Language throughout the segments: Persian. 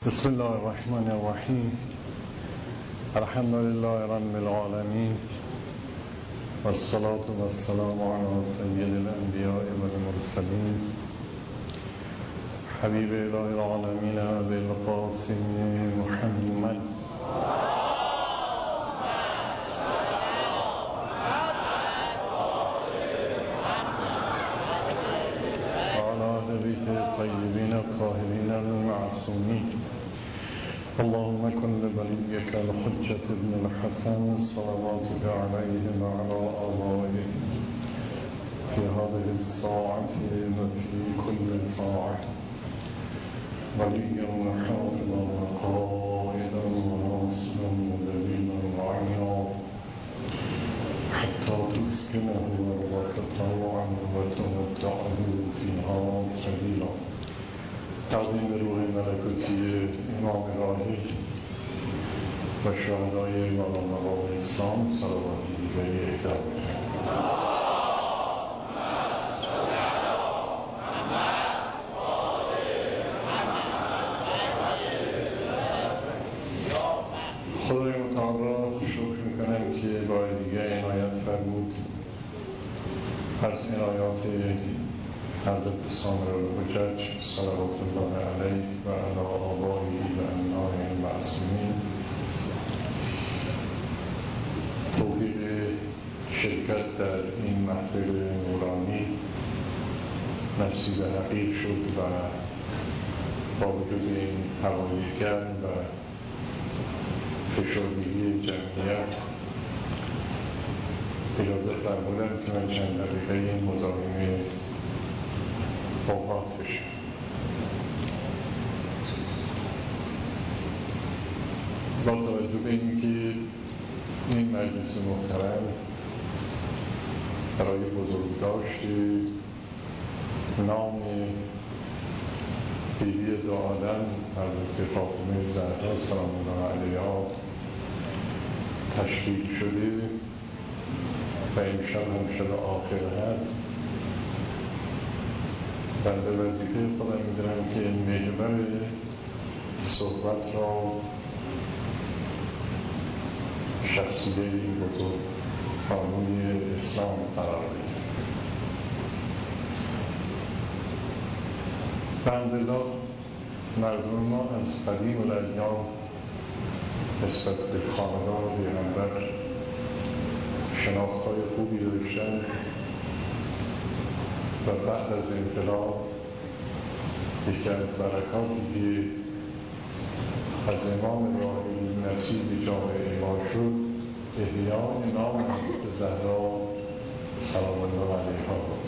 بسم الله الرحمن الرحیم. الحمد لله رب العالمین والصلاة والسلام على سید الانبیاء والمرسلین حبیب اله العالمین ابی القاسم محمد وعلى نبیه الطیبین الطاهرین المعصومین. اللهم كن لوليك الحجة ابن الحسن صلواتك عليه وعلى آبائه في هذه الساعة وفي كل ساعة وليا وحافظا وقائدا وناصرا ودليلا وعينا حتى تسكنه أرضك طوعا وتمتعه فيها طويلا. تقدیم روح ملکوتی امام راحل و شهدای مقام اسلام صلواتی دیگری اهدا خدای متعال را شکر میکنم که بار دیگه عنایت فرمود از عنایات حضرت سامر الحجج صلوات الله علیه و علی آبائه و ابنائه المعصومین توفیق شرکت در این محفل نورانی نصیب حقیر شد و با وجود این هوای گرم و فشردگی جمعیت اجازه فرمودم که من چند دقیقه این مزاحمه اوقات بشه. با توجه به اینکه این مجلس محترم برای بزرگداشت نام بیبی دو عالم حضرت فاطمه زهرا سلام الله علیها تشکیل شده و امشب هم شب آخر هست، بنده وظیفه خودم میدونم که محور صحبت را شخصیت این بزرگ بانوی اسلام قرار بدیم. الحمدلله مردم ما از قدیم الایام نسبت به خاندان پیغمبر شناخت‌های خوبی داشتن و بعد از انقلاب یکی از برکاتی که از امام راحل نصیب جامعه ما شد احیای نام حضرت زهرا سلام الله علیها بود.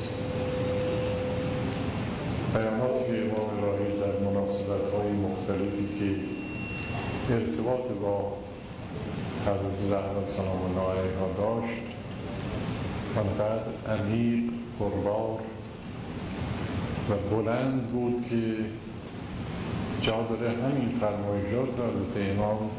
بیاناتی که امام راحل در مناسبت‌های مختلفی که ارتباط با حضرت زهرا سلام الله علیها داشت آنقدر عمیق، پربار و بلند بود که جا داره همین فرمایشات حضرت امام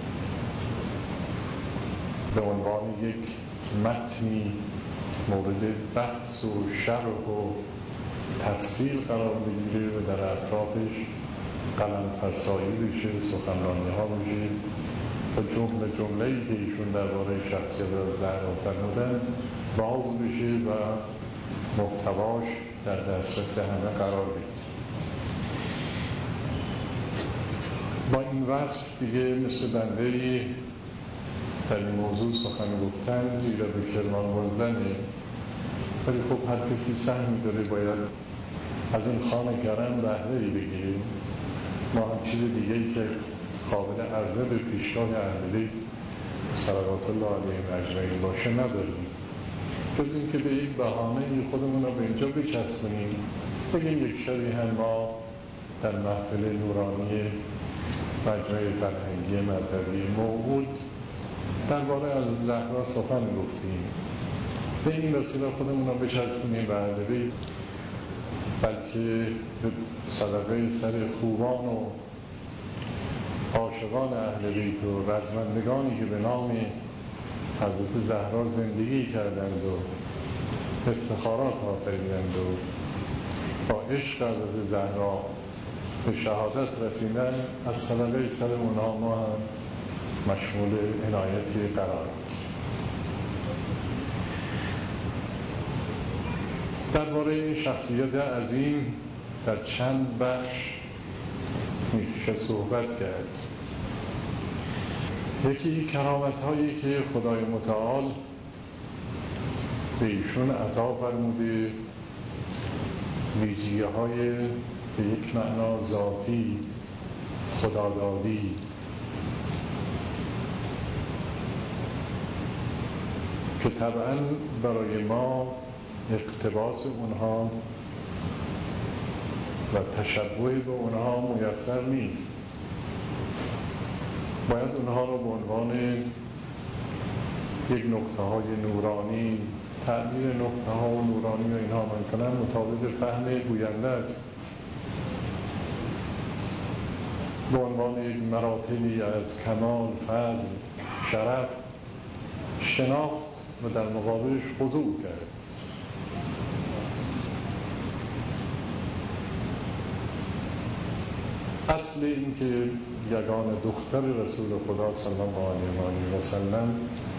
به عنوان یک متنی مورد بحث و شرح و تفسیر قرار بگیره و در اطرافش قلم فرسایی بشه، سخنرانی ها بشه تا جمله‌ای که ایشون درباره شخصیت زهرا فرمودن باز بشه و محتواش در دسترس همه قرار بگیره. با این وصف دیگه مثل بنده در این موضوع سخن گفتن زیرا به کرمان بردنه، ولی خب هر کسی سهمی داره باید از این خانه کرم بهره‌ای بگیره. ما هم چیز دیگه‌ای که قابل عرضه به پیشگاه اهل بیت صلوات الله علیهم اجمعین باشه نداریم، جز این که به یک بهانه خودمون رو به اینجا بچسبونیم بگیم یک شبی هم ما در محفل نورانی مجمع فرهنگی مذهبی موعود درباره از زهرا سخن گفتیم. به این وسیله خودمون رو بچسبونیم به اهل بیت، بلکه به صدقه سر خوبان و عاشقان اهل بیت و رزمندگانی که به نام حضرت زهرا زندگی کردند و افتخارات آفریدند و با عشق حضرت زهرا به شهادت رسیدن از صدقه سر اونها ما هم مشمول عنایتی قرار می‌گیریم. درباره این شخصیت عظیم در چند بخش میشه صحبت کرد. یکی کرامت هایی که خدای متعال به ایشون عطا فرموده، ویژگی های به یک معنا ذاتی خدادادی که طبعا برای ما اقتباس اونها و تشبه به اونها میسر نیست. باید اونها را به عنوان یک نقطه های نورانی، تعبیر نقطه ها و نورانی و اینها ممکنن مطابق فهم گوینده است، به عنوان یک مراتبی از کمال، فضل، شرف شناخت و در مقابلش خضوع کرد. اصل این که یگان دختر رسول خدا صلی الله علیه و سلم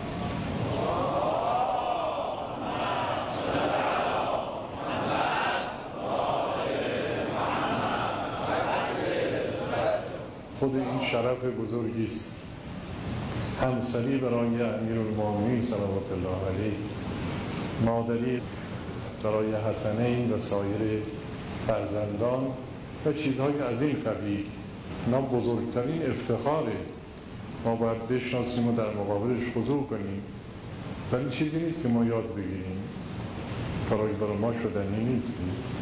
خود این شرف بزرگی است. همسری برای امیرالمومنین صلوات الله علیه، مادری برای حسنین و سایر فرزندان و چیزهای از این قبیل. اینا بزرگترین افتخاره، ما باید بشناسیم و در مقابلش خضوع کنیم، ولی چیزی نیست که ما یاد بگیریم، کارایی برای ما شدنی نیست.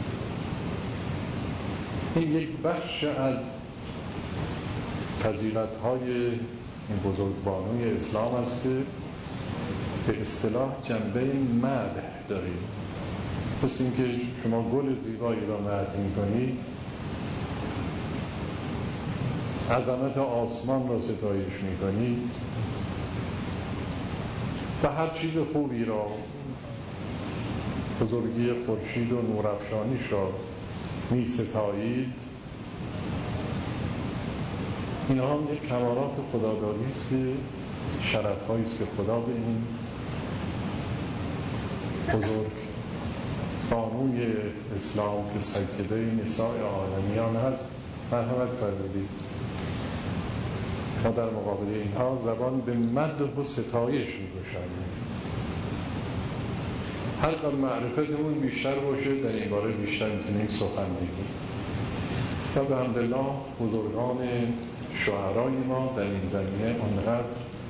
این یک بخش از فضیلت‌های این بزرگبانوی اسلام است که به اصطلاح جنبه مدح داریم. مثل این که شما گل زیبایی را مدح می‌کنید، عظمت آسمان را ستایش می‌کنید و هر چیز خوبی را، بزرگی خورشید و نورافشانیش را می‌ستایید. اینها هم یک کمالات خدادادی است که شرف‌هایی است که خدا به این بزرگ بانوی اسلام که سیده نساء عالمیان هست مرحمت فرمودید. ما در مقابل اینها زبان به مدح و ستایش می‌گشاییم. هر قدر معرفتمون بیشتر باشه در این باره بیشتر میتونیم سخن بگیم. و به حمدالله بزرگان شاعرای ما در این زمینه آنقدر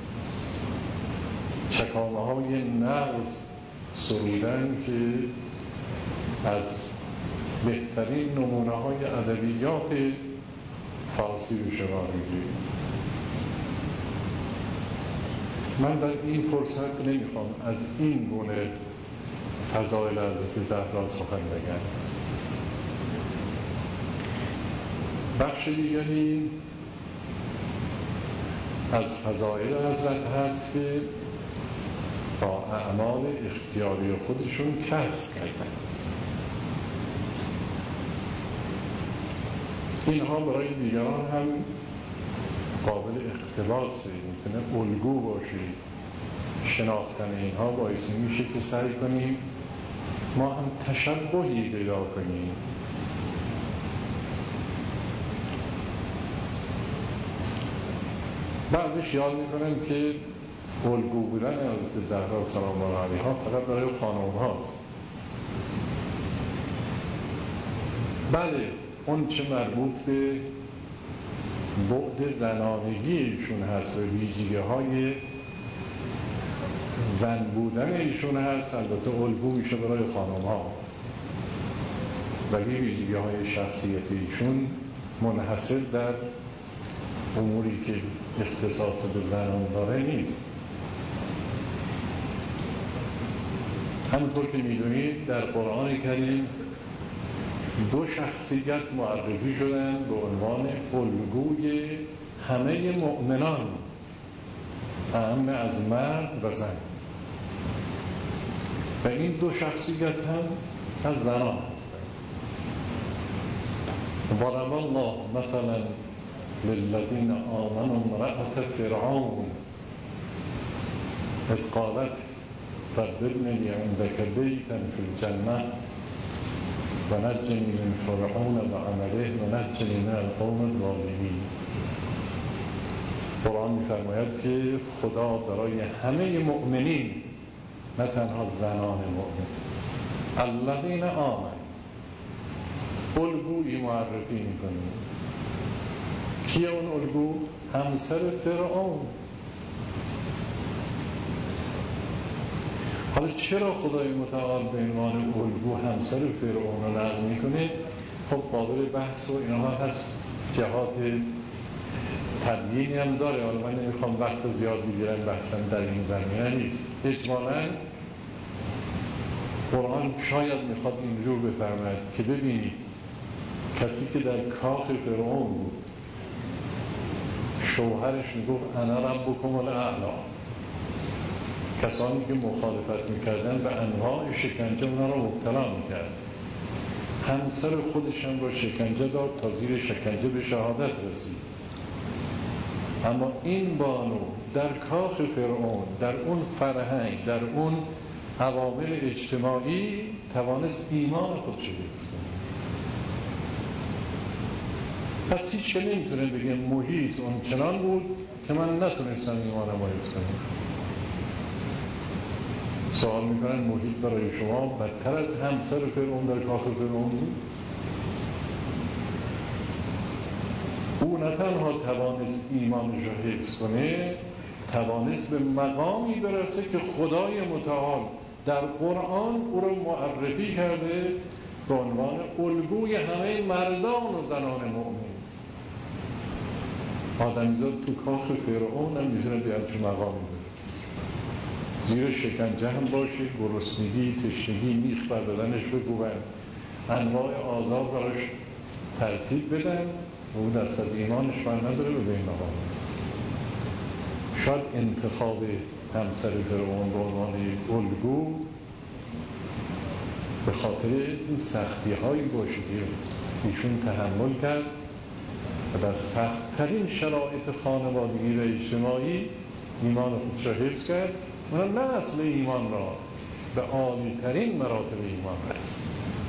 چکامه های نغز سرودن که از بهترین نمونه های ادبیات فارسی به شمار میگیریم. من در این فرصت نمیخوام از این گونه فضایل حضرت زهرا سخن بگم. بخش دیگری از فضایل حضرت هست که با اعمال اختیاری خودشون کسب کردن. اینها برای دیگران هم قابل اقتباسه، میتونه الگو باشه. شناختن اینها باعث میشه که سعی کنیم ما هم تشبهی پیدا کنیم. بعضی خیال میکنن که الگو بودن حضرت زهرا سلام الله علیها فقط برای خانم هاست. بله، اون چه مربوط به بعد زنانگی ایشون هست و ویژگی های زن بودن ایشون هست، البته الگو میشه برای خانم ها، ولی ویژگی های شخصیت ایشون منحصر در اموری که اختصاص به زنان داره نیست. همونطور که میدونید در قرآن کریم دو شخصیت معرفی شدن به عنوان الگوی همه مؤمنان، اهم از مرد و زن، و این دو شخصیت هم از زنان هستند. ضرب الله مثلا للذين آمنوا امرأة فرعون إذ قالت رب ابن لي عندك بيتا في الجنة ونجني من فرعون وعمله ونجنی من القوم الظالمین. قرآن می‌فرماید که خدا برای همه مؤمنین، نه تنها زنان مؤمن، الذین آمنوا، الگویی معرفی میکنه. کیه اون الگو؟ همسر فرعون. حالا چرا خدای متعال به عنوان الگو همسر فرعون رو نقل میکنه؟ خب قابل بحث و اینها هست، جهات تبیینی هم داره. حالا من نمیخوام وقت زیاد بگیرم، بحثم در این زمینه نیست. اجمالاً قرآن شاید میخواد اینجور بفرماید که ببینید کسی که در کاخ فرعون بود، شوهرش میگفت انا ربکم الاعلی، کسانی که مخالفت میکردن به انواع شکنجه اونا را مبتلا میکرد، همسر خودش هم را شکنجه داد تا زیر شکنجه به شهادت رسید. اما این بانو در کاخ فرعون، در اون فرهنگ، در اون عوامل اجتماعی توانست ایمان خودش حفظ کنه. پس هیچ که نمیتونه بگه محیط اون چنان بود که من نتونستم ایمانم حفظ کنم. سوال میکنن محیط برای شما بدتر از همسر فرعون در کاخ فرعون بود؟ او نه تنها توانست ایمانش را حفظ کنه، توانست به مقامی برسه که خدای متعال در قرآن او را معرفی کرده به عنوان الگوی همه مردان و زنان مؤمن. آدمیزاد تو کاخ فرعون هم میتونه به همچون مقامی برسه، زیر شکنجه هم باشه، گرسنگی، تشنگی، میخ بر بدنش بگوبن، انواع آزار براش ترتیب بدن و او دست از ایمانش بر نداره به این مقام. شاید انتخاب همسر فرعون به عنوان الگو به خاطر این سختی هایی باشه که ایشون تحمل کرد و در سخت‌ترین شرایط خانوادگی و اجتماعی ایمان خودش را حفظ کرد. اونا نه اصل ایمان را به عالی ترین مراتب ایمان رسید.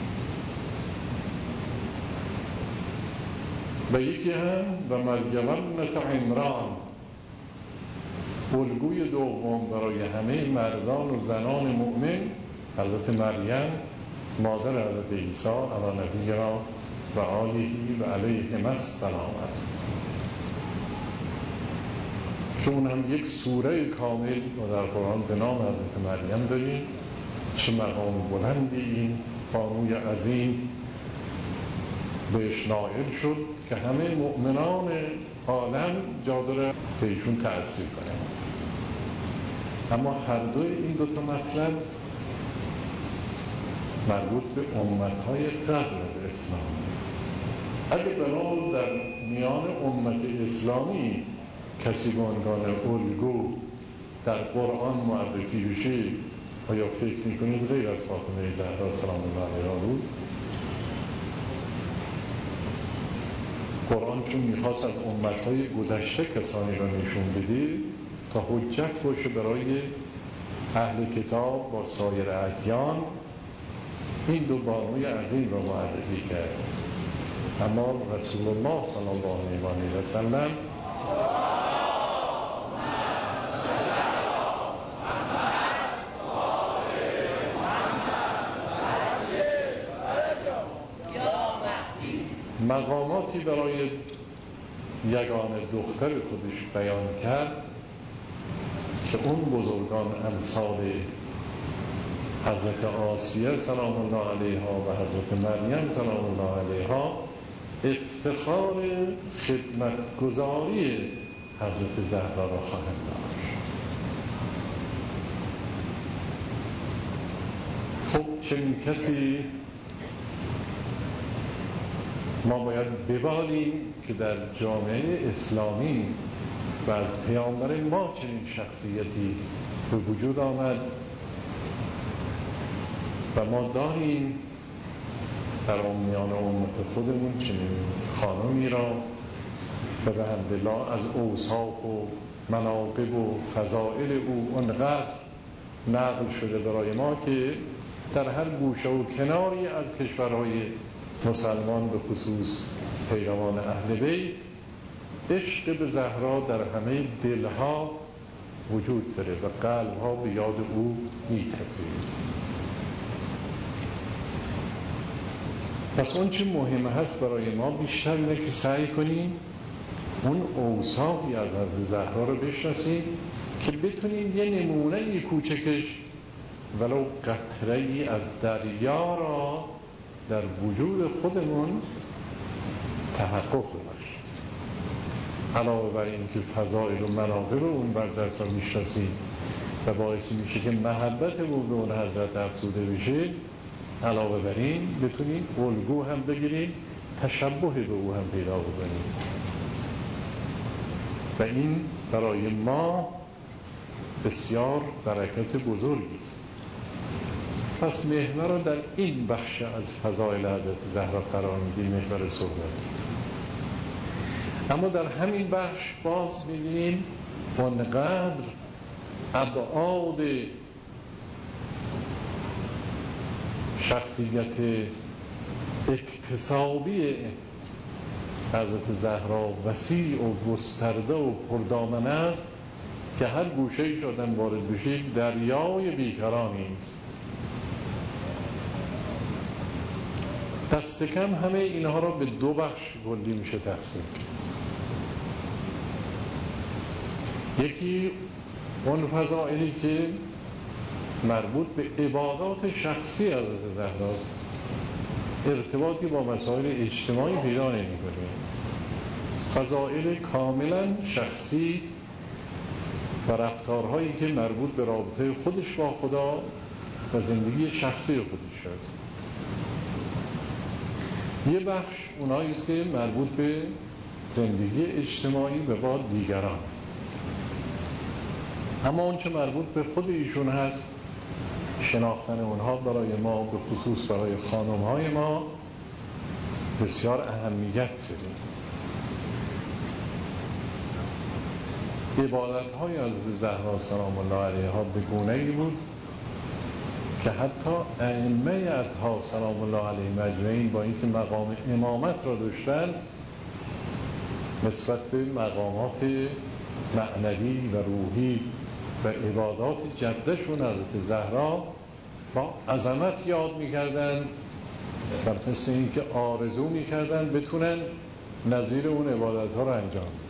و یکی هم و مریم ابنة عمران، الگوی دوم برای همه مردان و زنان مؤمن، حضرت مریم مادر حضرت عیسی علی نبینا و آله و علیهم السلام است که اون هم یک سوره کامل و در قرآن به نام حضرت مریم داریم. چه مقام بلندی این بانوی عظیم بهش نائل شد که همه مؤمنان عالم جا داره به ایشون تأثیر کنند. اما هر دوی این دوتا مطلب مربوط به امتهای قبل از اسلام. اگه بنا در میان امت اسلامی کسی به عنوان الگو در قرآن معرفی بشه، آیا فکر میکنید غیر از فاطمه زهرا سلام الله علیها بود؟ قرآن چون میخواست از امتهای گذشته کسانی را نشون بده تا حجت باشه برای اهل کتاب با سایر ادیان، این دو بانوی عظیم را معرفی کرد. اما رسول الله صلی الله علیه و سلم مقاماتی برای یگانه دختر خودش بیان کرد که اون بزرگان امثال حضرت آسیه سلام الله علیها و حضرت مریم سلام الله علیها افتخار خدمتگزاری حضرت زهرا را خواهند داشت. خب چنین کسی ما باید ببالیم که در جامعه اسلامی و از پیامبر ما چنین شخصیتی به وجود آمد و ما داریم در میان امت خودمون چنین خانمی را به بحمدالله از اوصاف و مناقب و فضائل او انقدر نقل شده برای ما که در هر گوشه و کناری از کشورهای مسلمان به خصوص پیروان اهل بیت عشق به زهرا در همه دلها وجود داره و قلبها به یاد او میتپه. پس اون چه مهم هست برای ما بیشتر اینه که سعی کنیم اون اوصافی از حضرت زهرا رو بشناسیم که بتونیم یه نمونه کوچکش ولو قطره‌ای از دریا را در وجود خودمون تحقق ببخشیم. علاوه بر این که فضائل و مناقب اون حضرت را میشناسیم و باعث میشه که محبتمون به اون حضرت افزوده بشه، علاوه بر این بتونیم الگو هم بگیریم، تشبه به او هم پیدا بکنیم و این برای ما بسیار برکت بزرگی است. پس محور را در این بخش از فضائل حضرت زهرا قرار میدیم، محور صحبت. اما در همین بخش باز می‌بینیم اونقدر ابعاد شخصیت اکتسابی حضرت زهرا وسیع و گسترده و پردامن است که هر گوشه‌ایش آدم وارد بشه دریای بیکرانی است. دست کم همه اینها را به دو بخش کلی میشه تقسیم کرد. یکی اون فضائلی که مربوط به عبادات شخصی حضرت زهراست، ارتباطی با مسائل اجتماعی پیدا نمی‌کنه، فضائل کاملا شخصی و رفتارهایی که مربوط به رابطه خودش با خدا و زندگی شخصی خودش است. یه بخش اونایی است که مربوط به زندگی اجتماعی و با دیگران. اما اون که مربوط به خود ایشون هست، شناختن اونها برای ما به خصوص برای خانم‌های ما بسیار اهمیت داره. عبادت‌های از زهرا سلام الله علیها به گونه‌ای بود که حتی ائمه اطهار سلام الله علیهم اجمعین با اینکه مقام امامت را داشتن، نسبت به مقامات معنوی و روحی و عبادات جدشون حضرت زهرا با عظمت یاد می‌کردن و مثل این که آرزو می‌کردن بتونن نظیر اون عبادت‌ها رو انجام بدن.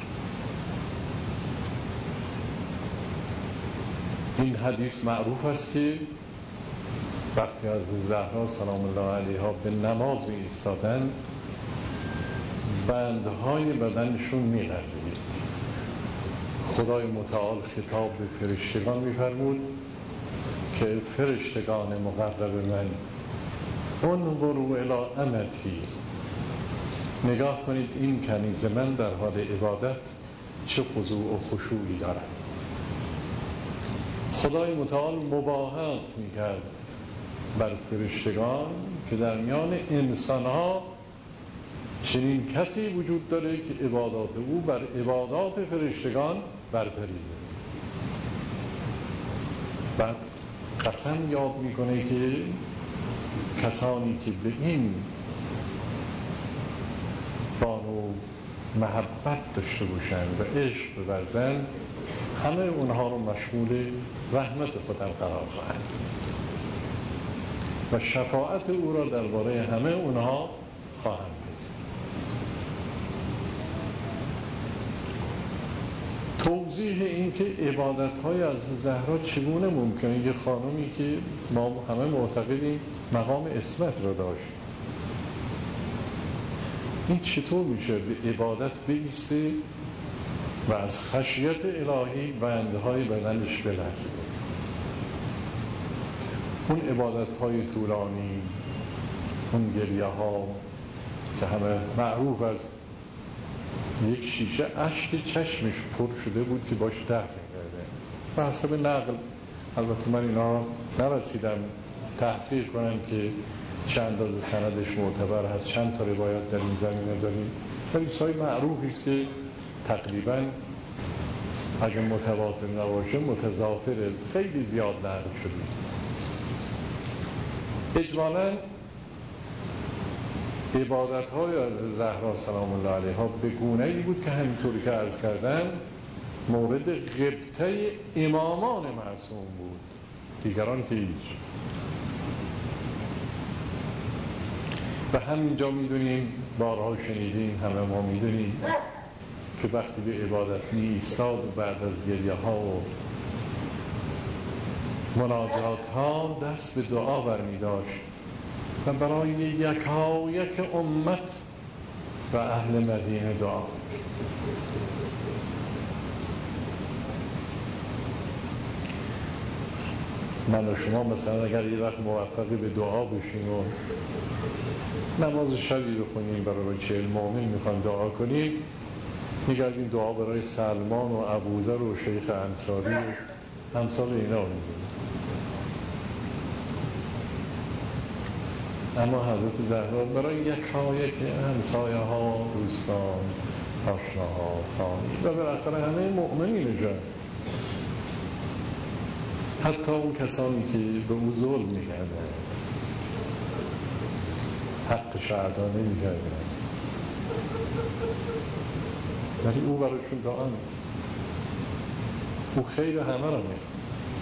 این حدیث معروف است که وقتی از زهرا سلام الله علیها به نماز می ایستادن بندهای بدنشون می لرزید. خدای متعال خطاب به فرشتگان می فرمود که فرشتگان مقرب من انظروا الی امتی، نگاه کنید این کنیز من در حال عبادت چه خضوع و خشوعی دارد. خدای متعال مباهات می کرد بر فرشتگان که در میان انسانها چنین کسی وجود داره که عبادات او بر عبادات فرشتگان برتریه. بعد قسم یاد میکنه که کسانی که به این بانو محبت داشته باشند و عشق بورزند، همه اونها رو مشمول رحمت خودم قرار خواهند و شفاعت او را درباره همه اونها خواهند داشت. توضیح این که عبادت‌های از زهرا چگونه ممکنه یه خانمی که ما همه معتقدیم مقام عصمت را داشت، این چطور میشه به عبادت بایسته و از خشیت الهی بندهای بدنش بلرزه؟ اون عبادت‌های طولانی، اون گریه ها که همه معروف از یک شیشه اشک چشمش پر شده بود که باش دفع کرده و حسب نقل، البته من اینا نرسیدم تحقیق کنم که چه اندازه سندش معتبر هست، چند تا روایت در این زمینه داریم. حدیث‌های معروفی است که تقریبا اگه متواتر نباشه متضافره، خیلی زیاد نقل شده. اجمالاً عبادت‌های از زهرا سلام الله علیها به گونه‌ای بود که همینطوری که عرض کردم مورد غبطه امامان معصوم بود، دیگران که هیچ. و همینجا میدونیم، بارها شنیدیم، همه ما میدونیم که وقتی به عبادت می‌ایستاد و بعد از گریه ها و مناجات ها دست به دعا برمی داشت و برای یکایک امت و اهل مدینه دعا. من و شما مثلا اگر یه وقت موفقی به دعا بشیم و نماز شبی بخونیم برای 40 مؤمن میخوام دعا کنیم، میگردیم دعا برای سلمان و ابوذر و شیخ انصاری و امثال اینا میگیم. اما حضرت زهرا برای یکایک همسایه ها، دوستان، آشناها، و بالاخره همه مؤمنینشان، حتی اون کسانی که به او ظلم میکردن، حق شهدا نمیکردن، ولی او برایشون دعا میکرد. او خیر همه را میخواست.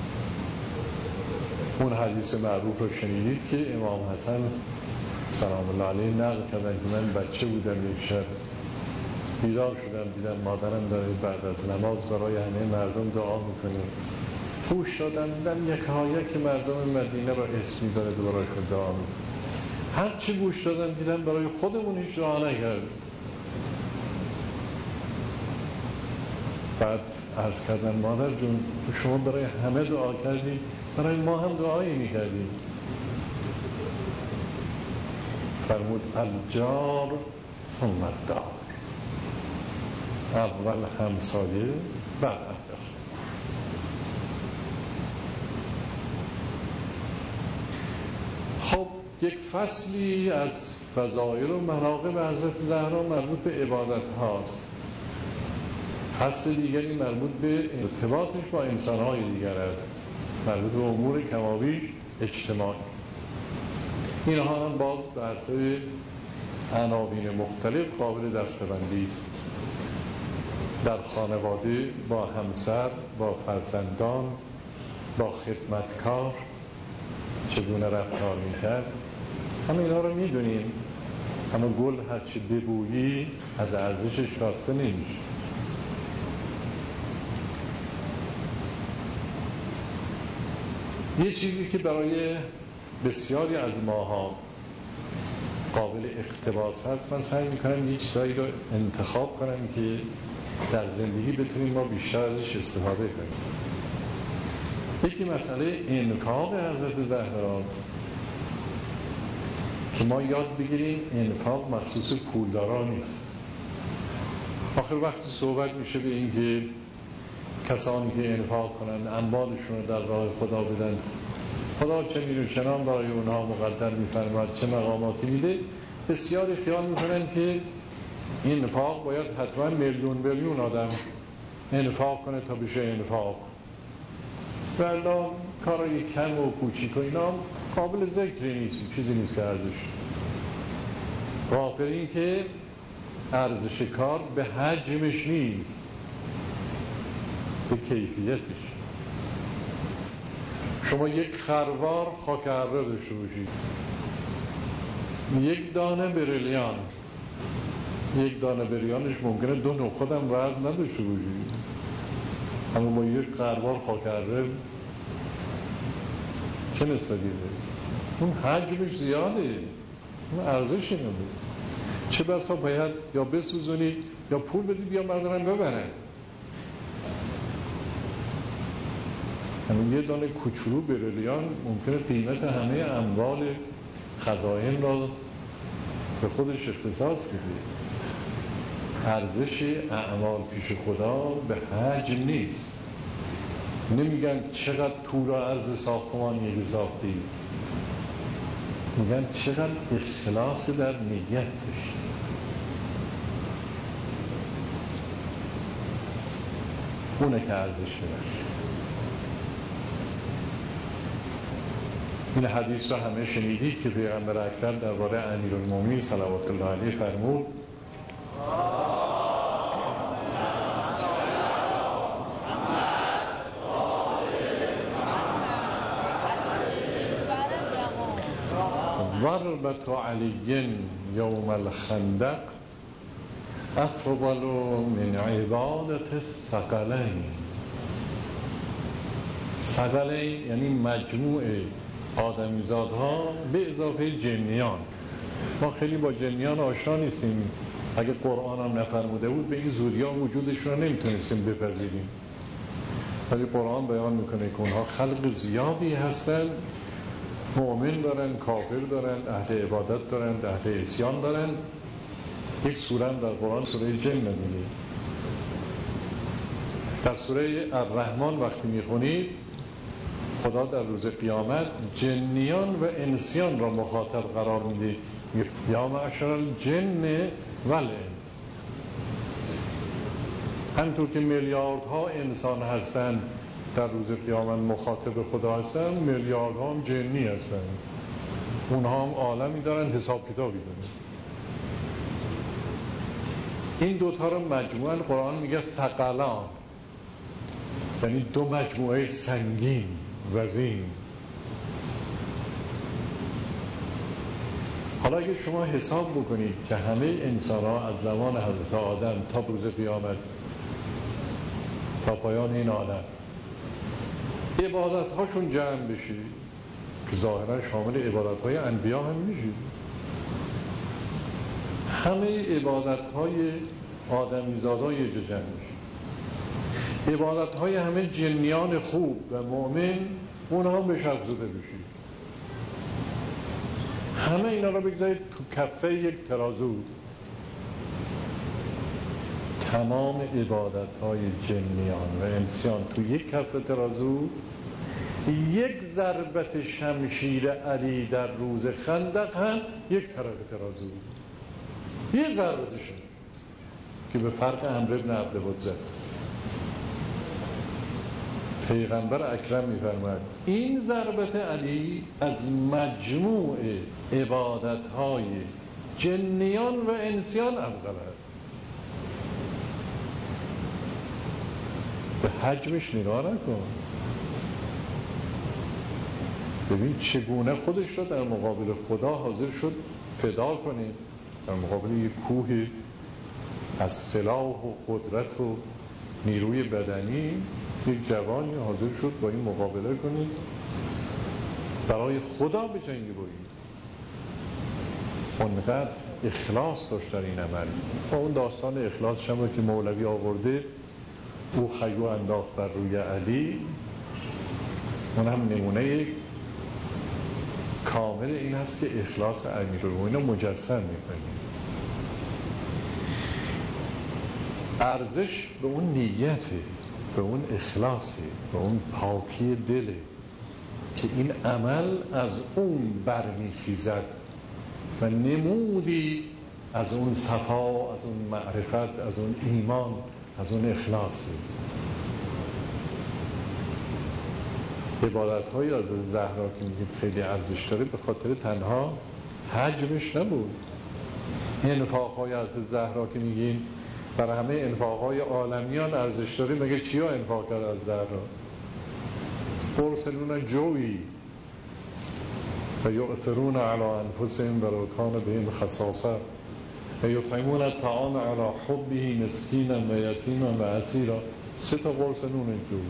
اون حدیث معروف رو شنیدید که امام حسن سلام الله علیه نقل کردن که من بچه بودم، یک شب بیدار شدم دیدم مادرم داره بعد از نماز برای همه مردم دعا میکنه. گوش دادم دیدم یکایک مردم مدینه را اسمی داره و برایشون دعا میکنه. هر چی گوش دادم دیدم برای خودمون هیچ دعا نکرد. بعد عرض کردم مادر جون شما برای همه دعا کردی، برای ما هم دعایی میکردی. فرمود الجار ثم الدار، اول همسایه بعد اهل. خب یک فصلی از فضائل و مناقب حضرت زهرا مربوط به عبادت هاست. فصل دیگری مربوط به ارتباطش با انسان‌های دیگر است، مربوط به امور کمابیش اجتماعی. اینها هم باز به حسب عناوین مختلف قابل دسته‌بندی است. در خانواده با همسر، با فرزندان، با خدمتکار چگونه رفتار میکرد، همه اینا رو میدونیم. اما گل هرچی ببویی از ارزشش کاسته نمیشه. یه چیزی که برای بسیاری از ماها قابل اقتباس هست، من سعی میکنم یک چیزایی رو انتخاب کنم که در زندگی بتونیم ما بیشتر ازش استفاده کنیم. یکی مسئله انفاق حضرت زهراست که ما یاد بگیریم انفاق مخصوص پولداران نیست. آخر وقتی صحبت میشه به این که کسانی که انفاق کنند اموالشون رو در راه خدا بدن، خدا چه میدونه چنان برای اونها مقدر میفرماید، چه مقاماتی میده، بسیاری خیال میکنن که انفاق باید حتما میلیون آدم انفاق کنه تا بشه انفاق. والله کارای کم و کوچیک و اینا قابل ذکری نیست، چیزی نیست که ارزش. غافلین که ارزش کار به حجمش نیست، به کیفیتش. شما یک خروار خاک اره داشته باشید، یک دانه بریلیان، یک دانه بریلیانش ممکنه 2 نخود هم وزن نداشته باشید، اما با یک خروار خاک اره چه نسبتی داره؟ اون حجمش زیاده، اون ارزشی نداره. چه بسا باید یا بسوزونید یا پول بدید یا مردم ببرن. یه دانه کوچولو بریلیان ممکنه قیمت همه اموال خزائن را به خودش اختصاص بده. ارزش اعمال پیش خدا به حجم نیست. نمیگن چقدر طول و عرض ساختمان یکی ساختی، میگن چقدر اخلاص در نیت داشت. اونه که ارزش می‌بخشه. این حدیث رو همه شنیدید که پیغمبر اکرم درباره امیرالمومنین صلوات الله علیه فرمود ضربت علی یوم الخندق افضل من عبادت الثقلین. ثقلین یعنی مجموع آدمیزادها به اضافه جنیان. ما خیلی با جنیان آشنا نیستیم، اگه قرآن هم نفرموده بود به این زودی ها وجودشون رو نمیتونستیم بپذیریم، ولی قرآن بیان میکنه که اونها خلق زیادی هستن، مؤمن دارن، کافر دارن، اهل عبادت دارن، اهل عصیان دارن. یک سوره در قرآن سوره جن میگه. در سوره الرحمن وقتی میخونید خدا در روز قیامت جنیان و انسیان را مخاطب قرار میده، یا معشر الجن و الانس. همطور که میلیاردها انسان هستند در روز قیامت مخاطب خدا هستند، میلیاردها هم جنی هستند، اونها هم عالمی دارن، حساب کتابی دارن. این دوتا رو مجموعاً قرآن میگه ثقلان، یعنی دو مجموعه سنگین وزین. حالا اگه شما حساب بکنید که همه انسان ها از زمان حضرت آدم تا روز قیامت، تا پایان این عالم، عبادت هاشون جمع بشه که ظاهرا شامل عبادت های انبیا هم میشه، همه عبادت های آدمیزادها یه جا جمع میشه، عبادت های همه جنیان خوب و مؤمن اونها هم بهش افزوده بشه. همه اینا رو بگذارید تو کفه یک ترازو، تمام عبادت های جنیان و انسان تو یک کفه ترازو، یک ضربت شمشیر علی در روز خندق هم یک طرف ترازو، یک ضربتش که به فرق عمرو بن عبدود زد. پیغمبر اکرم می‌فرماید این ضربت علی از مجموع عبادت‌های جنیان و انسیان افضل است. به حجمش نگاه نکن، ببین چگونه خودش را در مقابل خدا حاضر شد فدا کنه، در مقابل یک کوه از سلاح و قدرت و نیروی بدنی یک جوانی حاضر شد با این مقابله کنید، برای خدا به جنگ برید. اونقدر اخلاص داشت در این عمل. با اون داستان اخلاص شما که مولوی آورده، او خیو انداخت بر روی علی، اون هم نمونه کامل این هست که اخلاص امیرالمومنین مجسم میکنیم. ارزش به اون نیته، به اون اخلاصه، به اون پاکی دله که این عمل از اون برمیخیزد و نمودی از اون صفا، از اون معرفت، از اون ایمان، از اون اخلاصه. عبادت‌های از زهرا که میگید خیلی ارزش داره، به خاطر تنها حجمش نبود. انفاق‌های از زهرا که میگین برای همه انفاق‌های عالمیان ارزش داره، مگه چیا انفاق کرد از زهرا؟ قرصلون جوی و یؤثرون علی انفسهم ولو کان بهم خصاصه و یطعمون الطعام علی حبه مسکینا و یتیما و اسیرا. 3 تا قرصلون جوی.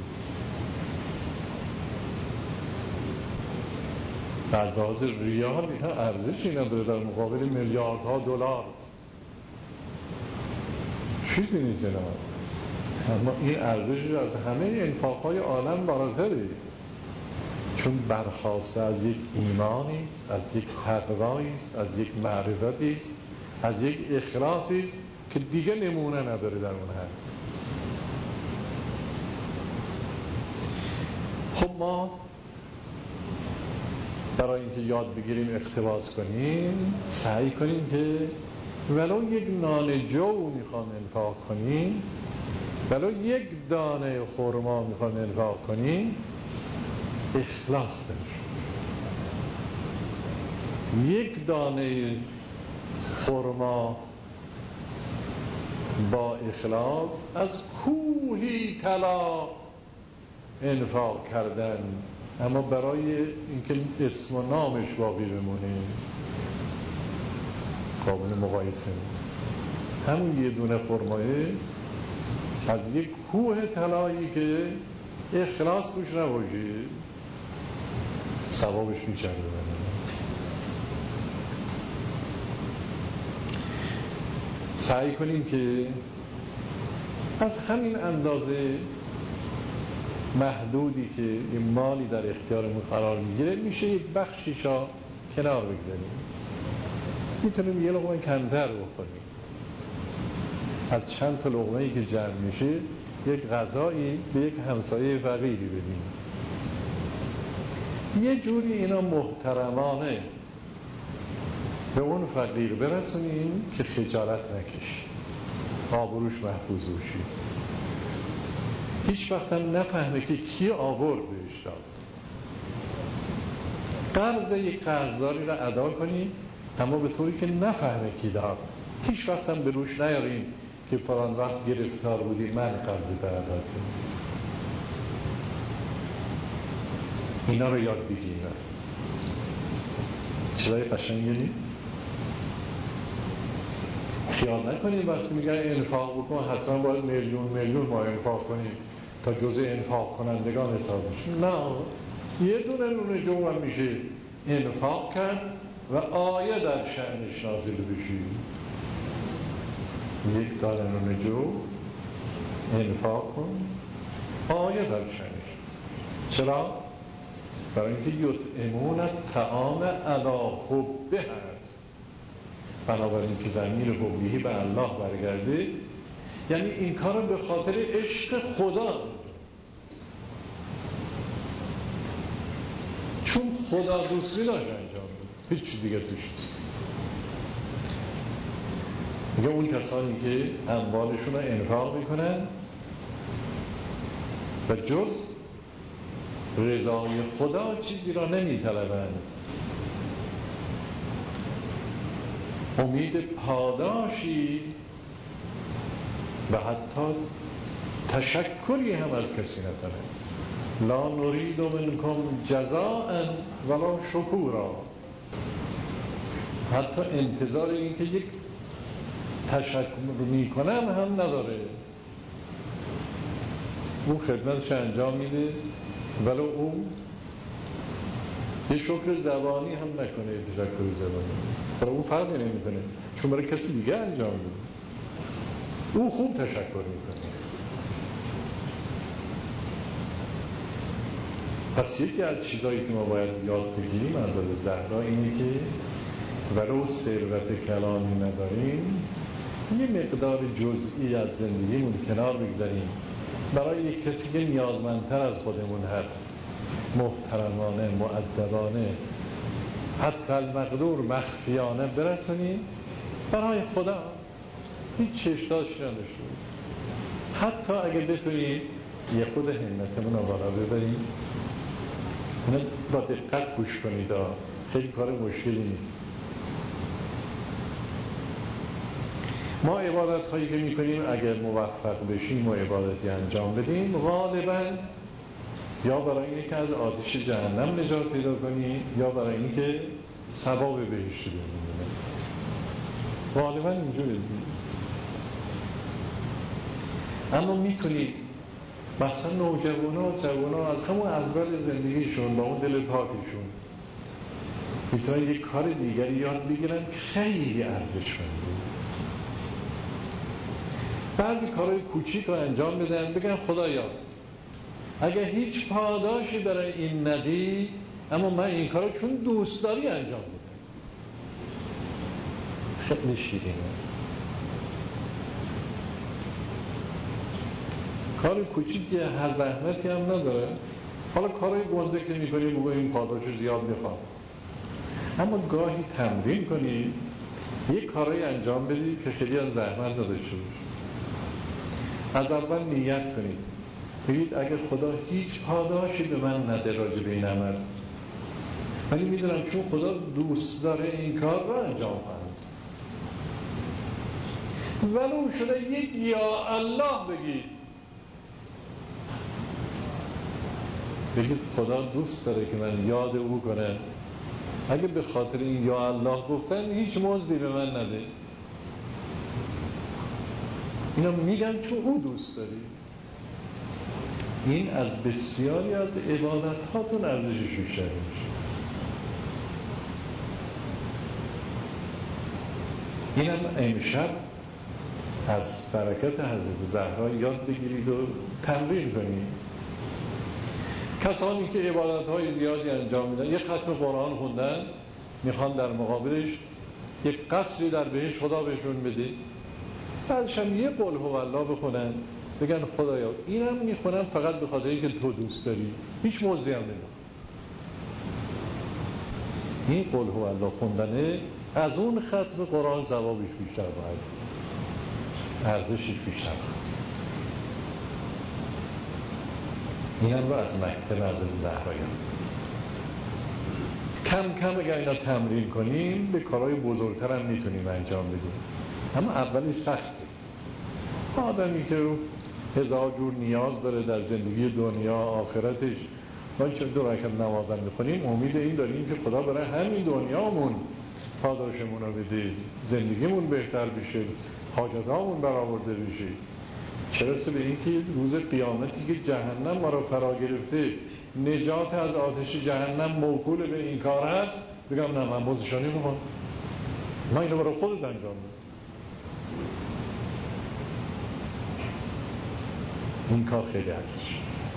در لحاظ ریال اینا ارزشی نداره در مقابل میلیاردها دلار، چیزی نیست اینا. اما این ارزش از همه انفاقهای عالم بالاتره، چون برخواسته از یک ایمانی است، از یک تقوایی است، از یک معرفتی است، از یک اخلاصی است که دیگه نمونه نداره در اون حد. خب ما برای اینکه یاد بگیریم اقتباس کنیم سعی کنیم که ولو یک نان جو میخوام انفاق کنیم، ولو یک دانه خرما میخوام انفاق کنیم، اخلاص داریم. یک دانه خرما با اخلاص از کوهی طلا انفاق کردن، اما برای اینکه اسم و نامش باقی بمونه قابل مقایسه نیست. همون یه دونه خرمایه از یک کوه طلایی که اخلاص توش نباشه ثوابش میچنده. سعی کنیم که از همین اندازه محدودی که این مالی در اختیارمون قرار میگیره میشه یک بخشیشا کنار بگذاریم. میتونیم یه لقمه کمتر بخوریم، از چند تا لقمه‌ای که جمع میشه یک غذایی به یک همسایه فقیری بدیم. یه جوری اینا محترمانه به اون فقیر برسونیم که خجالت نکشه، آبروش محفوظ باشید، هیچ وقت هم نفهمه که کی آورد بهش داد. قرض یک قرضداری رو ادا کنیم اما به طوری که نفهمه کی داد. هیچ وقت هم به روش نیاریم که فلان وقت گرفتار بودی من قرضت ادا کنیم. اینا رو یاد بگیریم. چیزای قشنگی نیست؟ خیال نکنیم وقتی میگن انفاق بکن حتما باید میلیون ما انفاق کنیم تا جزء انفاق کنندگان حساب میشه. نه، یه دونه نون جو هم میشه انفاق کرد و آیه در شأنش نازل بشه. یک دانه نون جو انفاق کن، آیه در شأنش. چرا؟ برای اینکه یطعمون الطعام علی حبه هست، بنابراین که ضمیر حبیهی به الله برگرده، یعنی این کار رو به خاطر عشق خدا، چون خدا دوست می داشت انجام بده، هیچ دیگه توش نیست. میگه اون کسانی که اموالشون رو انفاق میکنن و جز رضای خدا چیزی را نمیطلبند، امید پاداشی و حتی تشکری هم از کسی نداره. لا نرید منکم جزاء ولا شکورا، حتی انتظار این که یک تشکر میکنم هم نداره. اون خدمتش انجام میده ولی اون یه شکر زبانی هم نکنه، یه تشکر زبانی برای اون فرقی نمیکنه، چون برای کسی دیگه انجام میده. اون خوب تشکر میکنه. پس یکی از چیزایی که ما باید یاد بگیریم از زهرا اینه که ولو ثروت کلامی نداریم یه مقدار جزئی از زندگیمون کنار بگذاریم برای یک کسی که نیازمندتر از خودمون هست، محترمانه، مؤدبانه، حتی المقدور مخفیانه برسونیم برای خدا. هیچ چشتاشی نداشته، حتی اگه بتونیم یه خود همتمون رو بالا ببریم. اینو با دقت گوش کنید، خیلی کار مشکلی نیست. ما عبادت هایی که میکنیم اگر موفق بشیم و عبادتی انجام بدیم غالبا یا برای اینکه که از آتش جهنم نجات پیدا کنیم یا برای اینکه ثواب بهشت ببینیم. غالبا اینجوریه. اما میتونید مثلا نوجوانا و جوانا از همون اول زندگیشون با اون دل پاکشون میتونن یک کار دیگری یاد بگیرن که خیلی ارزشمنده. بعضی کارهای کوچیک رو انجام بدن، بگن خدایا اگه هیچ پاداشی برای این ندی اما من این کارو چون دوست داری انجام بدم. خیلی شیرینه. کار کوچیکی هر زحمتی هم نداره. حالا کارهای گنده که میکنی بگو این پاداشو زیاد میخوام، اما گاهی تمرین کنید، یک کارایی انجام بدید که خیلی هم زحمت نداشته باشه. از اول نیت کنید، بگید اگه خدا هیچ پاداشی به من نده راجع به این عمل، ولی میدونم چون خدا دوست داره این کار رو انجام خواهم، ولو شده یک یا الله بگید خدا دوست داره که من یاد او کنم، اگه به خاطر این یا الله گفتن هیچ مزدی به من نده، اینا میگم چون او دوست داری. این از بسیاری از عبادت هاتون ارزشش بیشتر میشه. اینم امشب از برکت حضرت زهرا یاد بگیرید و تمرین کنید. کسانی که عبادت‌های زیادی انجام میدن، یک ختم قرآن خوندن، میخوان در مقابلش یک قصری در بهشت خدا بهشون بده، بعدش هم یه قل هو الله بخونن، بگن خدایا اینم میخونم فقط به خاطر اینکه تو دوست داری، هیچ موضوعی هم نمیخوام. این قل هو الله خوندنه از اون ختم قرآن ثوابش بیشتر باید، ارزشش بیشتر باید. اینم رو از مکتب حضرت زهرا کم کم اگر اینا تمرین کنیم به کارهای بزرگتر هم میتونیم انجام بدیم. اما اولی سخته. آدمی که هزار جور نیاز داره در زندگی دنیا آخرتش، ما چه دو رکعت نمازم بخونیم امید این داریم که خدا برای همین دنیامون پاداشمون رو بده، زندگیمون بهتر بشه، حاجتامون برآورده بشه. چرسه به این که روز قیامتی که جهنم ما رو فرا گرفته، نجات از آتش جهنم موکول به این کار هست، بگم نه من بازشانی میخوام، من اینو برای خودت انجام بدم. این کار خیلی ارزش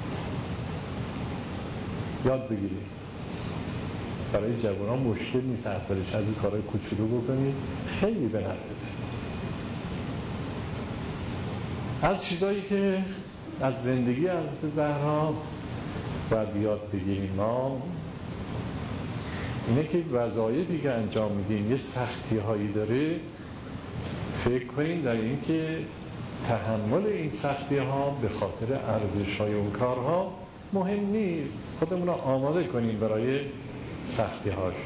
یاد بگیرید. برای جوانان مشکل نیست اولش از این کارهای کوچولو بکنید، خیلی به نفعه. از چیزایی که از زندگی حضرت زهرا باید یاد بگیریم ما اینه که وظایفی که انجام میدیم یه سختی هایی داره، فکر کنیم در این که تحمل این سختی ها به خاطر ارزش های اون کارها مهم نیست، خودمون رو آماده کنیم برای سختی هاش.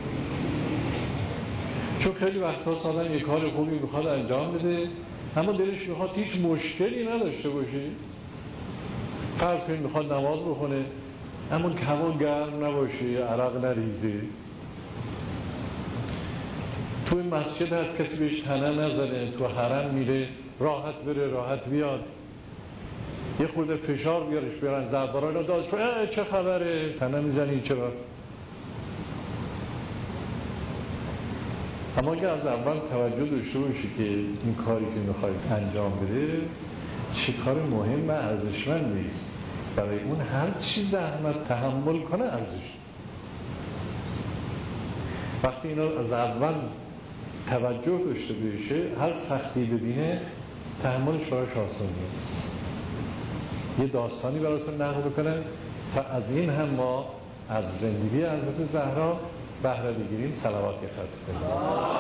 چون خیلی وقتا آدم یک کار خوبی میخواد انجام بده اما دلش میخواد هیچ مشکلی نداشته باشه. فرض کنید میخواد نماز بخونه اما هوا گرم نباشه، عرق نریزه، توی مسجد هست کسی بهش تنه نزنه، تو حرم میره راحت بره راحت بیاد، یه خورده فشار بیارش بیارن زعفران رو داشت چه خبره تنه میزنی چرا. اما اگه از اول توجه داشته باشی که این کاری که میخواید انجام بده چه کار مهم و ارزشمندی است، برای اون هر چی زحمت تحمل کنه ارزش. وقتی اینا از اول توجه داشته باشه هر سختی ببینه تحملش براش آسان نیست. یه داستانی براتون نقل بکنم تا از این هم ما از زندگی حضرت زهرا بهره بگیریم. صلوات خدمت کنیم.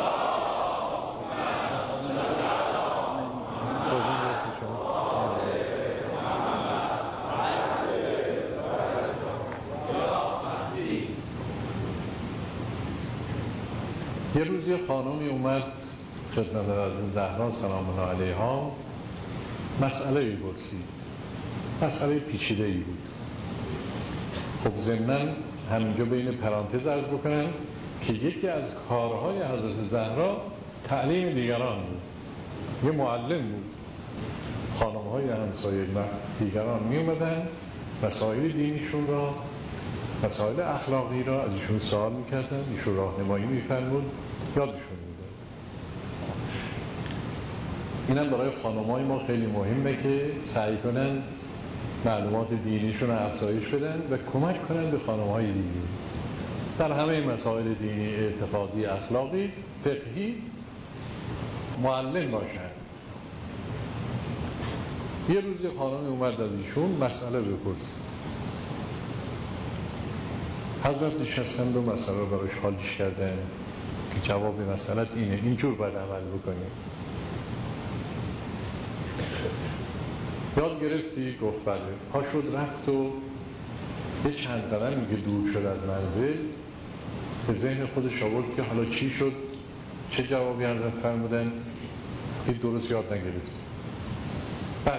یه روز یه خانمی اومد خدمت حضرت زهرا سلام الله علیها، مسئله پرسید، مسئله پیچیده‌ای بود. خب ضمناً همینجا بین پرانتز عرض بکنم که یکی از کارهای حضرت زهرا تعلیم دیگران بود، یه معلم بود. خانم‌های همسایه دیگران می اومدن مسائل دینیشون را، مسائل اخلاقی را از ایشون سوال میکردن، ایشون راهنمایی میفرمود، یادشون میدن. اینم برای خانم‌های ما خیلی مهمه که سعی کنن معلومات دینیشون رو افزایش بدن و کمک کنن به خانم‌های دینی در همه مسائل دینی، اعتقادی، اخلاقی، فقهی معلم باشن. یه روز خانمی اومد از ایشون مسئله بپرسید. حضرت نشستن و مسئله رو براش حالش کردن که جواب مسئله اینه، اینجور باید عمل بکنی. یاد گرفتی؟ گفت بله. پا شد رفت و یه چند قدمی که دور شد از منزل به ذهن خودش آورد که حالا چی شد، چه جوابی حضرت فرمودن، این درست یاد نگرفت. بله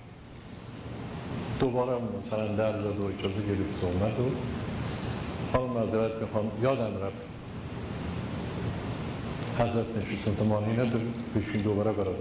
دوباره مثلا در زد و اجازه گرفت و اومد و حالا معذرت میخوام یادم رفت. حضرت نشستن تو مانی نداره، بشین دوباره برای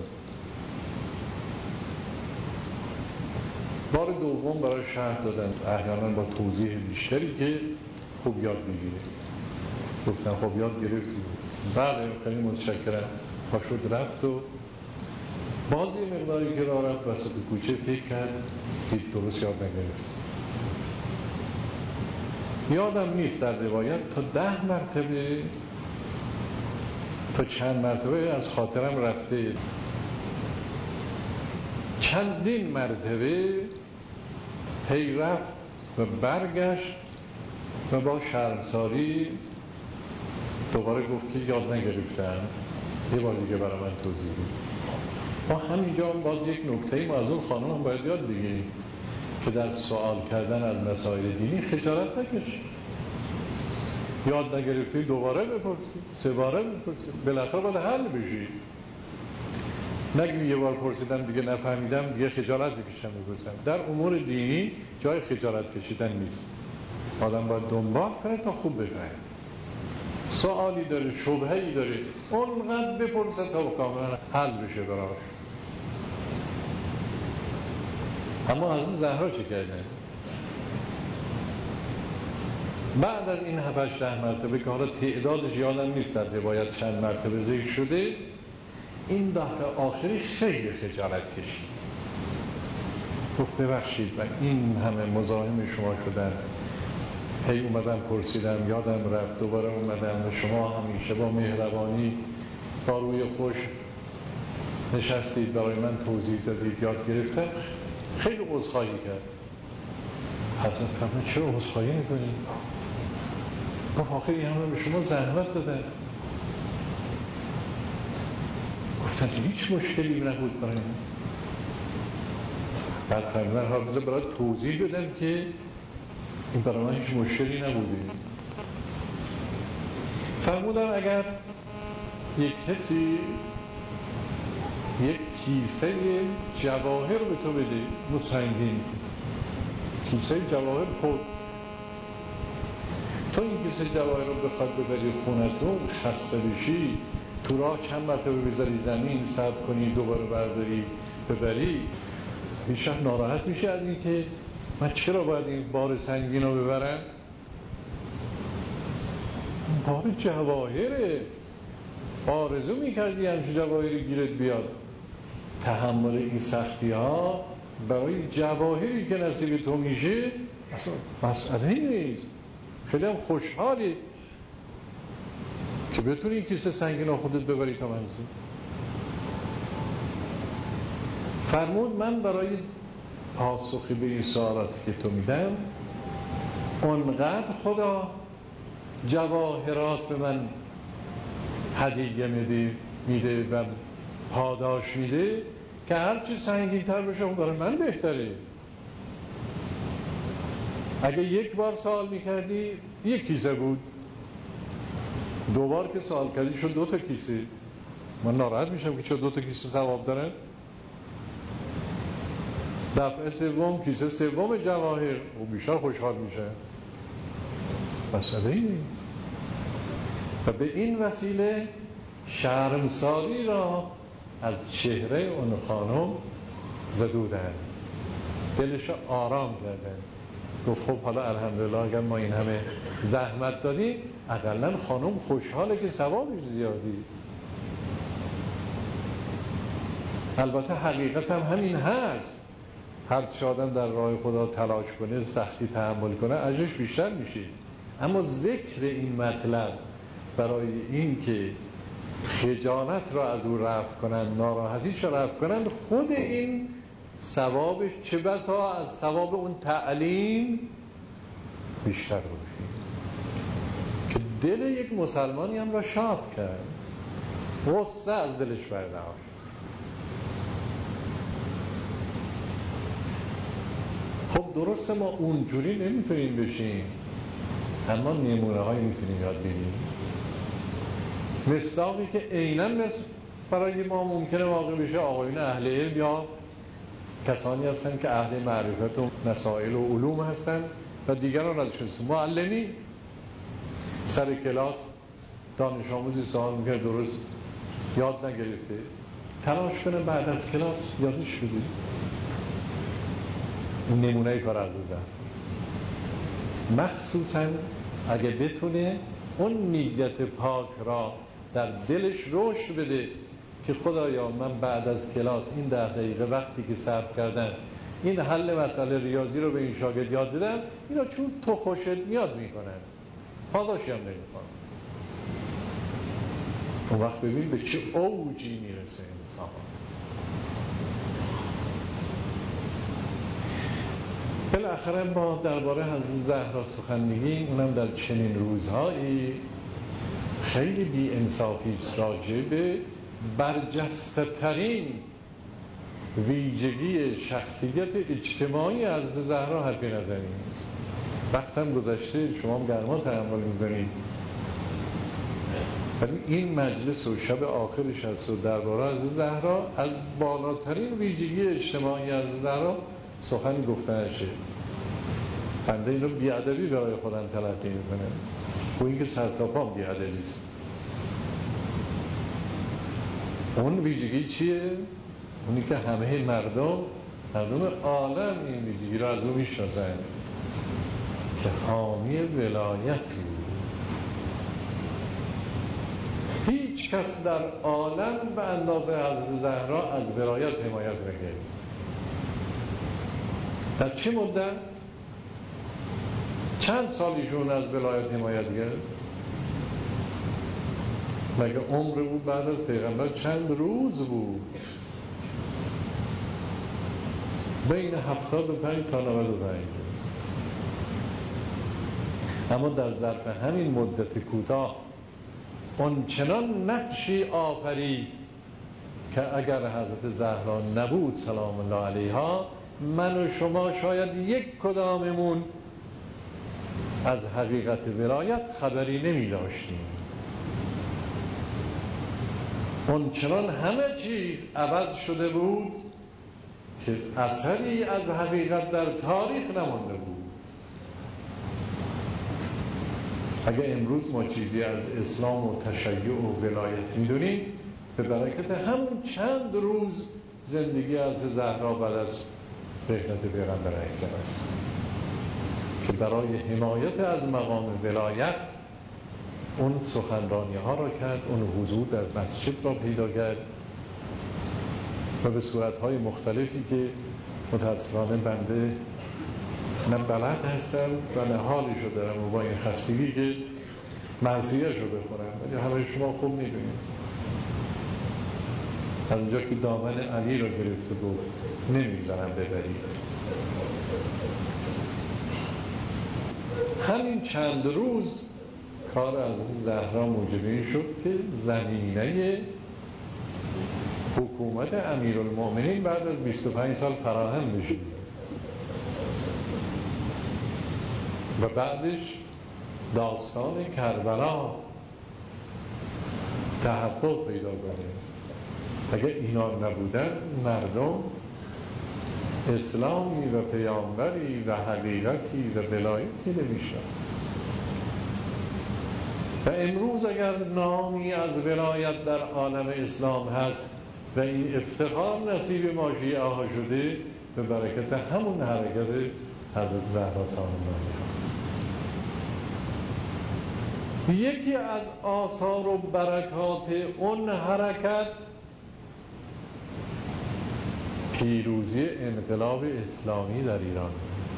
بار دوم برای شرح دادن، احیانا با توضیح بیشتری که خوب یاد بگیره. گفتن خب یاد گرفتی؟ بله خیلی متشکرم. پا شد رفت و باز یه مقداری که راه رفت وسط کوچه فکر کرد که درست یاد نگرفت. یادم نیست در روایت تا 10 مرتبه تا چند مرتبه از خاطرم رفته، چندین مرتبه هی رفت و برگشت و با شرمساری دوباره گفت که یاد نگرفتم، یه بار دیگه برای من توضیح بده. ما همینجا باز یک نکته ما از اون خانم هم باید یاد بگیریم که در سوال کردن از مسائل دینی خجالت نکشی. یاد نگرفتی دوباره بپرسی، 3 باره بپرسی، بالاخره باید حل بشی. نگی یه بار پرسیدم دیگه نفهمیدم دیگه خجالت بکشم بپرسم. در امور دینی جای خجالت کشیدن نیست. آدم باید دنبال کنه تا خوب بفهمه. سوالی داره، شبهه‌ای داره، اونقدر بپرسه تا کاملا حل بشه براش. اما از زهرا چه کردن؟ بعد از این 7-8 مرتبه که حالا تعدادش یادم نیست در روایت چند مرتبه ذکر شده، این دفعه آخرش خیلی خجالت کشید. گفت ببخشید من این همه مزاحم شما شدم، هی اومدم پرسیدم یادم رفت، دوباره اومدم و شما همیشه با مهربانی با روی خوش نشستید برای من توضیح دادید، یاد گرفتم. خیلی عذرخواهی کرد. حضرت فرمود چرا عذرخواهی میکنید؟ گفت آخه این همه به شما زحمت دادن. گفتن هیچ مشکلی نبود برای من. بعد فرمودن حافظه برای توضیح بدم که این برای من هیچ مشکلی نبوده. فرمودن اگر یک کسی یک کیسه جواهر به تو بده، مسنگین کیسه جواهر خود، تو این کیسه جواهر رو بخواد ببری خونتون، خسته بشی، تو راه چند مرتبه بذاری زمین، صبر کنی، دوباره برداری ببری، بیشتر ناراحت میشه از این که من چرا باید این بار سنگین رو ببرم؟ بار جواهره، آرزو میکردی همچه جواهری گیرت بیاد. تحمل این سختی ها برای جواهری که نصیب تو میشه اصلا مسئله نیست. خیلی هم خوشحالی که بتونی این کیسه سنگین رو خودت ببری تا منزل. فرمود من برای پاسخی به این سوالاتی که تو میدم اونقدر خدا جواهرات به من هدیه میده و پاداش میده که هرچی سنگین تر بشه برای من بهتره. اگه یک بار سوال میکردی 1 کیسه بود، 2 بار که سوال کردی شد 2 تا کیسه. من ناراحت میشم که چرا 2 تا کیسه ثواب دارن. دفعه سوم کیسه سوم جواهر و بیشتر خوشحال میشه. مسئله ای نیست. و به این وسیله شرمساری را از چهره اون خانم زدودن، دلش آرام کردن. گفت خب حالا الحمدلله اگر ما این همه زحمت دادیم اقلن خانم خوشحاله که ثوابش زیادی. البته حقیقت هم همین هست، هر چه آدم در راه خدا تلاش کنه، سختی تحمل کنه، اجرش بیشتر میشه. اما ذکر این مطلب برای این که خجالت را از او رفع کنند، ناراحتیش را رفع کنند، خود این ثوابش چه بسا از ثواب اون تعلیم بیشتر باشه. دل یک مسلمانی هم را شاد کرد، غصه از دلش برداشت. خب درسته ما اونجوری نمیتونیم بشیم، اما نمونه هایی میتونیم یاد بگیریم. مصداقی که عیناً برای ما ممکنه واقع بشه آقایون اهل علم یا کسانی هستن که اهل معرفت و مسائل و علوم هستن و دیگران ازش هستن. معلمی سر کلاس دانش آموزی سوال میکنه درست یاد نگرفته، تلاش کنه بعد از کلاس یادش بده. نمونه کار از دادن، مخصوصا اگه بتونه اون نیت پاک را در دلش رشد بده که خدایا من بعد از کلاس این 10 دقیقه وقتی که صرف کردم این حل مسئله ریاضی رو به این شاگرد یاد بدم، اینا چون تو خوشت میاد میکنن، پاداشی هم نمیکنن. اون وقت ببین به چه اوجی میرسه انسان. بالاخره ما درباره حضرت زهرا سخن میگیم، اونم در چنین روزهایی خیلی بی انصافی راجع به برجسته ترین ویژگی شخصیت اجتماعی حضرت زهرا حرفی نزنیم. وقتم گذشته، شما هم گرما تحمل میکنید، ولی این مجلس و شب آخرش هست و درباره حضرت زهرا از بالاترین ویژگی اجتماعی حضرت زهرا سخنی گفته نشه. بنده اینو بیادبی برای خودم تلقی میکنم و این که سرتاپام بیادبی است. اون ویژگی چیه؟ اونی که همه مردم عالم این ویژگی را از او میشناسن که حامی ولایتی. هیچ کس در عالم به اندازه حضرت زهرا از ولایت حمایت نکرد. در چه مدت؟ چند سالیشون از ولایت حمایت کرد؟ مگه عمر بود بعد از پیغمبر چند روز بود؟ بین 75 تا 95 روز. اما در ظرف همین مدت کوتاه اون چنان نقشی آفرید که اگر حضرت زهرا نبود سلام الله علیها، من و شما شاید یک کداممون از حقیقت ولایت خبری نمی داشتیم. اون چنان همه چیز عوض شده بود که اثری از حقیقت در تاریخ نمانده بود. اگر امروز ما چیزی از اسلام و تشیع و ولایت میدونیم، به برکت همون چند روز زندگی از زهرا بعد از رحلت پیغمبر اکرم است که برای حمایت از مقام ولایت اون سخنرانی ها را کرد، اون حضور در مسجد را پیدا کرد و به صورت های مختلفی که متاسفانه بنده نه بلد هستم و نه حالش رو دارم و با این خستگی که مرثیه‌اش رو بخونم، ولی همه شما خوب میدونید از اونجا که دامن علی رو گرفته بود نمیذارم ببرید. همین چند روز کار از زهرا موجب این شد که زمینه حکومت امیرالمؤمنین بعد از 25 سال فراهم بشه و بعدش داستان کربلا تحقق پیدا کنه. اگر اینا نبودن مردم اسلامی و پیامبری و حقیقتی و ولایتی نمیشن. و امروز اگر نامی از ولایت در عالم اسلام هست و این افتخار نصیب ما شیعه ها شده، به برکت همون حرکت حضرت زهرا سلام الله علیها. یکی از آثار و برکات اون حرکت پیروزی انقلاب اسلامی در ایران.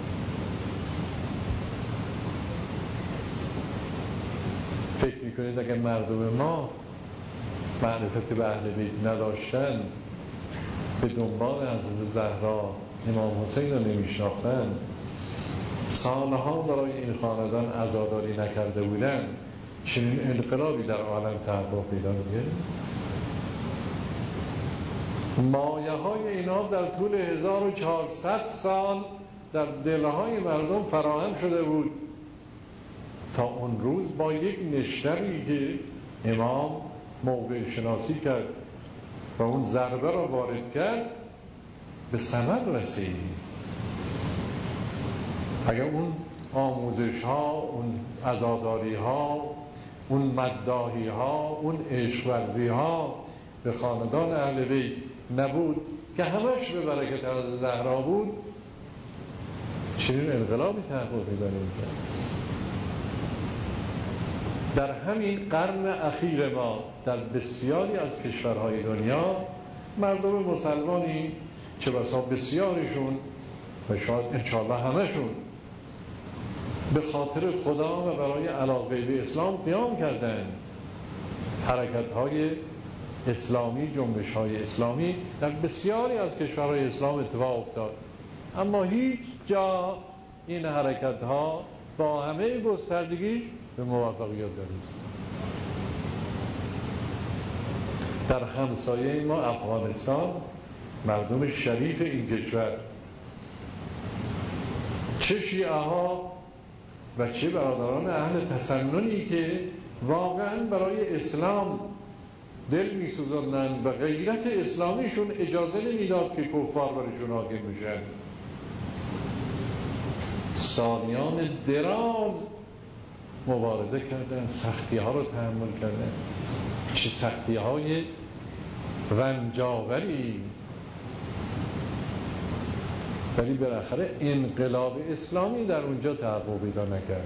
فکر میکنید اگر مردم ما معرفت به اهل بیت نداشتن، به دنبال حضرت زهرا امام حسین رو نمیشناختن، سالها برای این خاندان عزاداری نکرده بودن، چنین انقلابی در عالم تحقق پیدا می‌کنه. مایه های اینا در طول 1400 سال در دلهای مردم فراهم شده بود تا اون روز با یک نشتری که امام موقع شناسی کرد و اون ضربه را وارد کرد به ثمر رسید. اگر اون آموزش ها، اون عزاداری ها، اون مداحی ها، اون عشق ورزی ها به خاندان اهل بیت نبود که همش به برکت حضرت زهرا بود، چنین انقلابی تحقق پیدا نمی‌کرد. در همین قرن اخیر ما در بسیاری از کشورهای دنیا مردم مسلمانی چه بسا بسیاریشون و شاید انشاءالله همشون به خاطر خدا و برای علاقه به اسلام قیام کردند. حرکت‌های اسلامی، جنبش‌های اسلامی در بسیاری از کشورهای اسلام اتفاق افتاد، اما هیچ جا این حرکت‌ها با همه گستردگیش به موفقیت نرسید. در همسایه ما افغانستان، مردم شریف این کشور، چه شیعه ها و چه برادران اهل تسننی که واقعا برای اسلام دل می سوزندن و غیرت اسلامیشون اجازه نمیداد که کفار برشون حاکم بشن، سالیان دراز مبارزه کردن، سختی ها رو تحمل کردن، چه سختی های رنجاوری، ولی بالاخره انقلاب اسلامی در اونجا تحقق پیدا نکرد،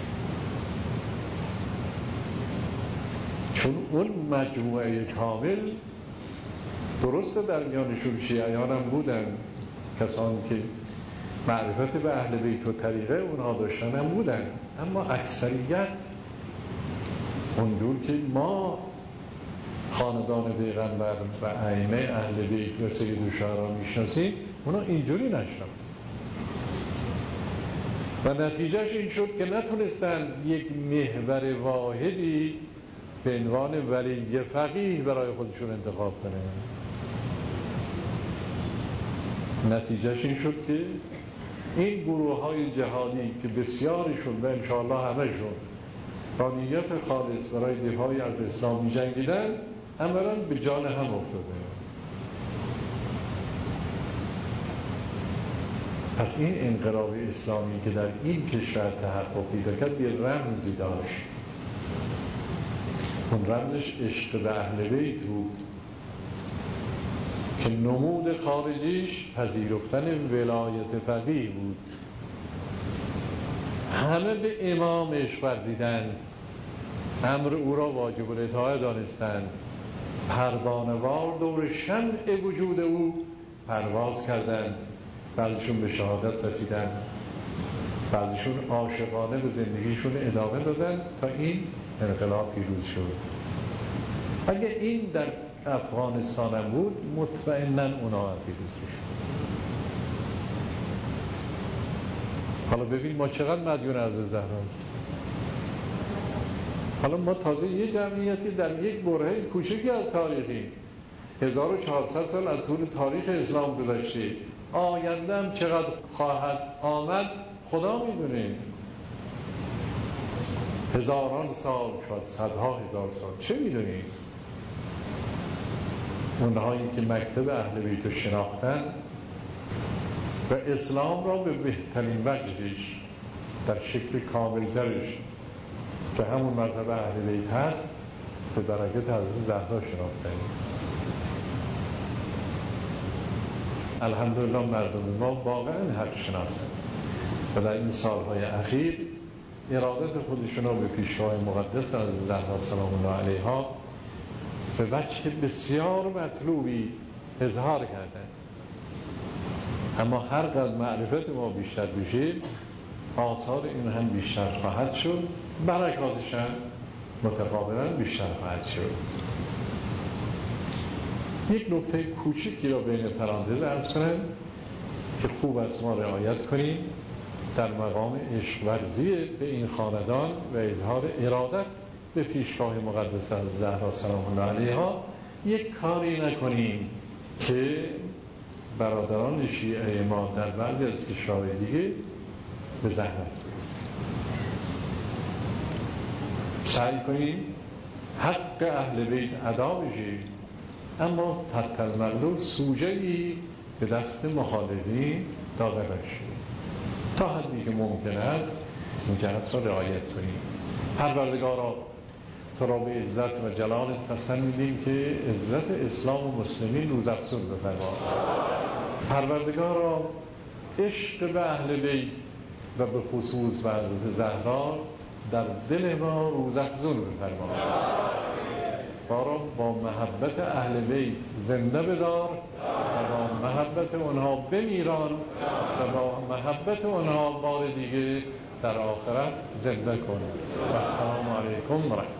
چون اون مجموعه کامل درسته در میانشون شیعیان هم بودن، کسانی که معرفت به اهل بیت و طریقه اونها داشتن هم بودن، اما اکثریت اونجور که ما خاندان پیغمبر و ائمه اهل بیت و سید الشهرا میشناسیم اونا اینجوری نشدن و نتیجهش این شد که نتونستن یک محور واحدی به عنوان ولی فقیه برای خودشون انتخاب کنن. نتیجهش این شد که این گروه های جهادی که بسیاریشون و انشاءالله همشون با نیت خالص برای دفاعی از اسلام می جنگیدن، عملاً به جان هم افتاده. پس این انقلاب اسلامی که در این کشور تحقق پیدا کرد یه رمزی داشت، اون رمزش عشق به اهل بیت بود که نمود خارجیش پذیرفتن ولایت فقیه بود. همه به امام عشق ورزیدند، امر او را واجب الاطاعه دانستند، پروانه‌وار دور شمع وجود او پرواز کردند، بعضیشون به شهادت رسیدند، بعضیشون عاشقانه به زندگیشون ادامه دادن تا این انقلاب پیروز شد. اگه این در افغانستان هم بود مطمئناً اونا هم پیروز شد. حالا ببین ما چقدر مدیون حضرت زهراست. حالا ما تازه یه جمعیتی در یک برهه کوچکی از تاریخی 1400 سال از طول تاریخ اسلام گذشته، آینده هم چقدر خواهد آمد خدا میدونه، هزاران سال، شاید صدها هزار سال، چه میدونید. اونهایی که مکتب اهل بیت رو شناختن و اسلام را به بهترین وجهش در شکل کاملترش که همون مذهب اهل بیت هست به برکت حضرت زهرا شناختن. الحمدلله مردم ما واقعا حق شناسن و در این سالهای اخیر ارادت خودشون را به پیشوای مقدس حضرت زهرا سلام الله علیها به وجه بسیار مطلوبی اظهار کردن. اما هر قدر معرفت ما بیشتر بشه آثار این هم بیشتر خواهد شد، برکاتش هم متقابلا بیشتر خواهد شد. یک نکته کوچیکی را بین پرانتز عرض کنم که خوب است ما رعایت کنیم در مقام عشق ورزی به این خاندان و اظهار ارادت به پیشگاه مقدس الزهرا سلام الله علیها یک کاری نکنیم که برادران شیعه ما در بعضی از کشورهای دیگه به زحمت بیفتند. سعی کنیم حق اهل بیت ادا بشه، اما تحت المقدور سوژه‌ای به دست مخالفین داده نشه. تا حدی که ممکن است این جهت را رعایت کنیم. پروردگارا تو را به عزت و جلالت قسم میدیم که عزت اسلام و مسلمین روزافزون بفرما. پروردگارا عشق به اهل بیت و به خصوص به حضرت زهرا در دل ما روزافزون بفرما. ما را با محبت اهل بیت زنده بدار و با محبت اونها بمیران و با محبت اونها بار دیگه در آخرت زنده کن. و السلام علیکم و رحمت الله.